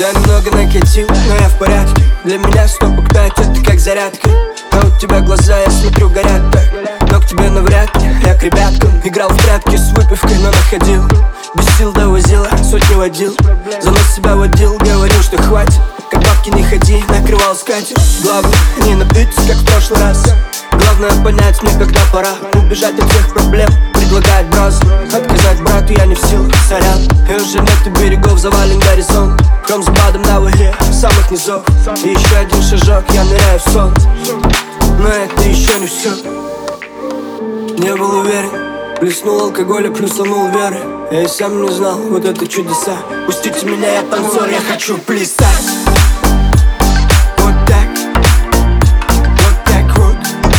Я немного накатил, но я в порядке. Для меня стопок 5 это как зарядка. А у тебя глаза, я смотрю, горят так. Но к тебе навряд ли, я к ребяткам. Играл в прятки с выпивкой, но находил. Без сил довозила, сотни водил. За нос себя водил, говорил, что хватит. Как бабки не ходи, накрывал скатерть. Главное не напиться, как в прошлый раз. Главное понять мне, когда пора убежать от всех проблем, предлагать бразу. Отказать брату я не в силах, сорян. И уже нет берегов, завален горизонт. Хром с бадом на воге, самых низов. И еще один шажок, я ныряю в сон. Но это еще не все. Не был уверен, плеснул алкоголя, плюсанул веры. Я и сам не знал, вот это чудеса. Пустите меня, я танцор, я хочу плясать. Вот так, вот так вот.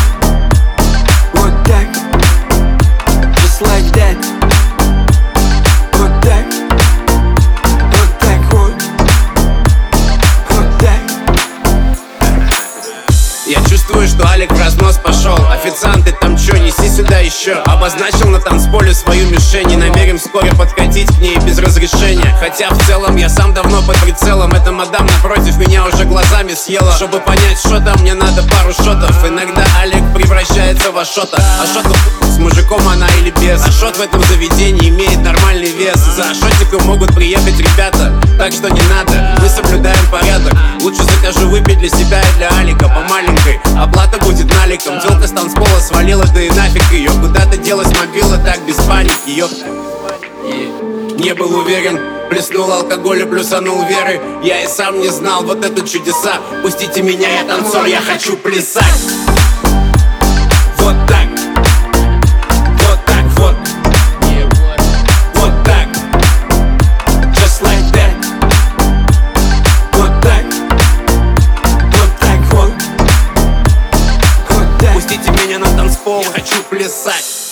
Вот так, just like that. Вот так, вот так вот. Вот так. Я чувствую, что Алик в разнос пошел. Официант, ты там чё, неси сюда еще. Обозначил на танцполе свою мишень и намерен вскоре подкатить к ней без разрешения. Хотя в целом я сам давно под прицелом. Эта мадам напротив меня уже глазами съела. Чтобы понять, что там, мне надо пару шотов. Иногда Алик превращается в Ашота. Ашоту с мужиком она или без. Ашот в этом заведении имеет нормальный вес. За Ашотиком могут приехать ребята, так что не надо, мы соблюдаем порядок. Лучше закажу выпить для себя и для Алика по маленькой, оплата будет наликом. Тёлка с танцпола свалила, да и нафиг ее. Куда-то делась мобила, так без паники, не был уверен, плеснул алкоголя, плюсанул веры. Я и сам не знал, вот это чудеса. Пустите меня, я танцор, я хочу плясать. Вот так, вот так вот. Вот так, just like that. Вот так, вот так вот. Вот так. Пустите меня на танцпол, я хочу плясать.